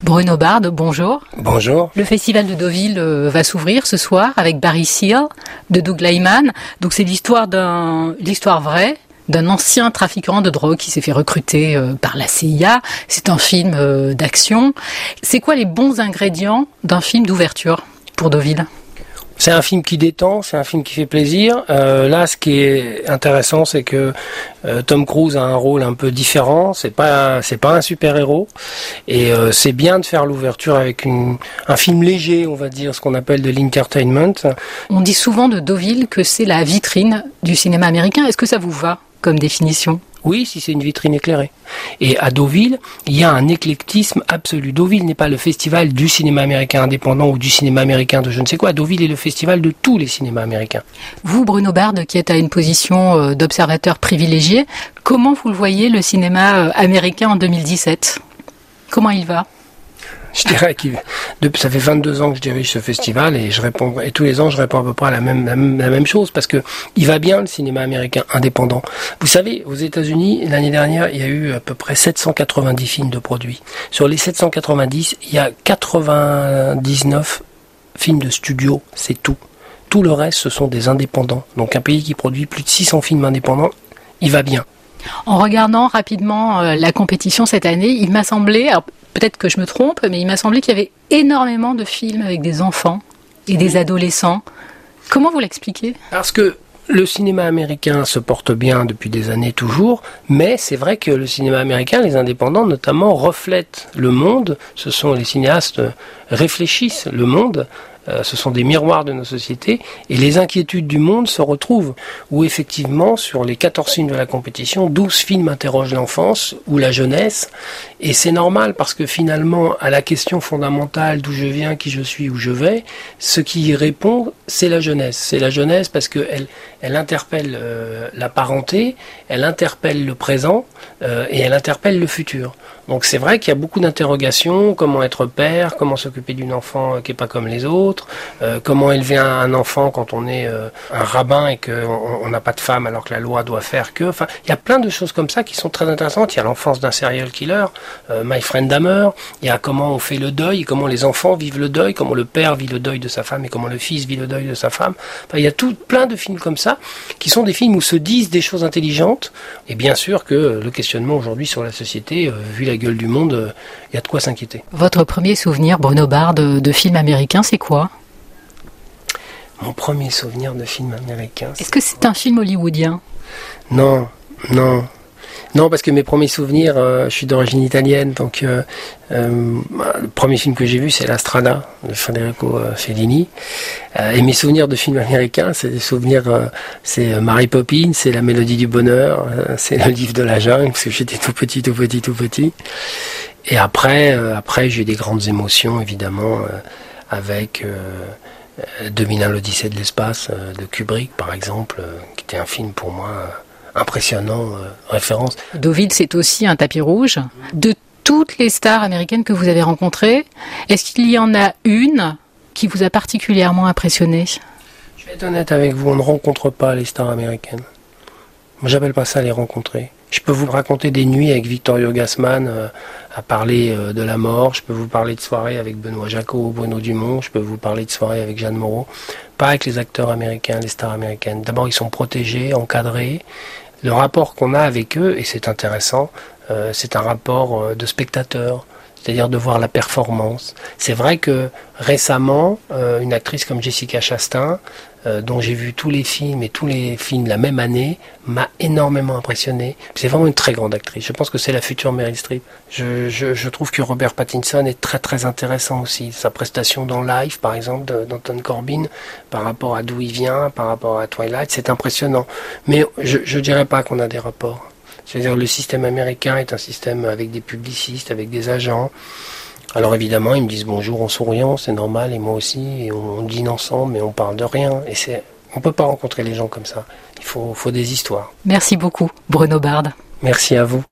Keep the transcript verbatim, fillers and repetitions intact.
Bruno Bard, bonjour. Bonjour. Le festival de Deauville euh, va s'ouvrir ce soir avec Barry Seal de Doug Liman. Donc c'est l'histoire d'un, l'histoire vraie d'un ancien trafiquant de drogue qui s'est fait recruter euh, par la C I A. C'est un film euh, d'action. C'est quoi les bons ingrédients d'un film d'ouverture pour Deauville ? C'est un film qui détend, c'est un film qui fait plaisir. Euh, là, ce qui est intéressant, c'est que euh, Tom Cruise a un rôle un peu différent. C'est pas, c'est pas un super-héros, et euh, c'est bien de faire l'ouverture avec une, un film léger, on va dire, ce qu'on appelle de l'entertainment. On dit souvent de Deauville que c'est la vitrine du cinéma américain. Est-ce que ça vous va comme définition ? Oui, si c'est une vitrine éclairée. Et à Deauville, il y a un éclectisme absolu. Deauville n'est pas le festival du cinéma américain indépendant ou du cinéma américain de je ne sais quoi. Deauville est le festival de tous les cinémas américains. Vous, Bruno Bard, qui êtes à une position d'observateur privilégié, comment vous le voyez, le cinéma américain en deux mille dix-sept ? Comment il va ? Je dirais que ça fait vingt-deux ans que je dirige ce festival et je réponds, et tous les ans je réponds à peu près à la même, la même, la même chose parce que il va bien le cinéma américain indépendant. Vous savez, aux États-Unis, l'année dernière, il y a eu à peu près sept cent quatre-vingt-dix films de produits. Sur les sept cent quatre-vingt-dix, il y a quatre-vingt-dix-neuf films de studio, c'est tout. Tout le reste, ce sont des indépendants. Donc un pays qui produit plus de six cents films indépendants, il va bien. En regardant rapidement euh, la compétition cette année, il m'a semblé, alors peut-être que je me trompe, mais il m'a semblé qu'il y avait énormément de films avec des enfants et des adolescents. Comment vous l'expliquez ? Parce que le cinéma américain se porte bien depuis des années toujours, mais c'est vrai que le cinéma américain, les indépendants notamment, reflètent le monde. Ce sont les cinéastes réfléchissent le monde. Euh, ce sont des miroirs de nos sociétés et les inquiétudes du monde se retrouvent où effectivement sur les quatorze films de la compétition, douze films interrogent l'enfance ou la jeunesse et c'est normal parce que finalement à la question fondamentale d'où je viens, qui je suis, où je vais, ce qui y répond c'est la jeunesse. C'est la jeunesse parce qu'elle elle interpelle euh, la parenté, elle interpelle le présent euh, et elle interpelle le futur. Donc c'est vrai qu'il y a beaucoup d'interrogations, comment être père, comment s'occuper d'une enfant qui n'est pas comme les autres, euh, comment élever un, un enfant quand on est euh, un rabbin et qu'on n'a pas de femme alors que la loi doit faire que... Enfin, il y a plein de choses comme ça qui sont très intéressantes. Il y a l'enfance d'un serial killer, euh, My Friend Dahmer, il y a comment on fait le deuil, comment les enfants vivent le deuil, comment le père vit le deuil de sa femme et comment le fils vit le deuil de sa femme. Enfin, il y a tout, plein de films comme ça qui sont des films où se disent des choses intelligentes et bien sûr que le questionnement aujourd'hui sur la société, euh, vu la gueule du monde, il euh, y a de quoi s'inquiéter. Votre premier souvenir, Bruno Bard, de, de film américain, c'est quoi ? Mon premier souvenir de film américain... Est-ce que c'est un film hollywoodien ? Non, non. Non, parce que mes premiers souvenirs, euh, je suis d'origine italienne, donc euh, euh, le premier film que j'ai vu, c'est La Strada, de Federico Fellini. Euh, et mes souvenirs de films américains, c'est des souvenirs, euh, c'est Mary Poppins, c'est La Mélodie du Bonheur, euh, c'est Le Livre de la Jungle, parce que j'étais tout petit, tout petit, tout petit. Et après, euh, après j'ai eu des grandes émotions, évidemment, euh, avec euh, deux mille un, l'Odyssée de l'espace, euh, de Kubrick, par exemple, euh, qui était un film pour moi... Euh, impressionnant, euh, référence. Deauville, c'est aussi un tapis rouge. De toutes les stars américaines que vous avez rencontrées, est-ce qu'il y en a une qui vous a particulièrement impressionné ? Je vais être honnête avec vous, on ne rencontre pas les stars américaines. Moi, j'appelle pas ça les rencontrer. Je peux vous raconter des nuits avec Vittorio Gassman euh, à parler euh, de la mort. Je peux vous parler de soirées avec Benoît Jacot, Bruno Dumont. Je peux vous parler de soirées avec Jeanne Moreau. Pas avec les acteurs américains, les stars américaines. D'abord, ils sont protégés, encadrés. Le rapport qu'on a avec eux, et c'est intéressant, euh, c'est un rapport euh, de spectateur, c'est-à-dire de voir la performance. C'est vrai que récemment, euh, une actrice comme Jessica Chastain, euh, dont j'ai vu tous les films et tous les films la même année, m'a énormément impressionné. C'est vraiment une très grande actrice. Je pense que c'est la future Meryl Streep. Je, je, je trouve que Robert Pattinson est très très intéressant aussi. Sa prestation dans Life, par exemple, d'Anton Corbijn, par rapport à d'où il vient, par rapport à Twilight, c'est impressionnant. Mais je ne dirais pas qu'on a des rapports. C'est-à-dire le système américain est un système avec des publicistes, avec des agents. Alors évidemment, ils me disent bonjour en souriant, c'est normal, et moi aussi, et on dîne ensemble, mais on parle de rien. Et c'est, on peut pas rencontrer les gens comme ça. Il faut, faut des histoires. Merci beaucoup, Bruno Bard. Merci à vous.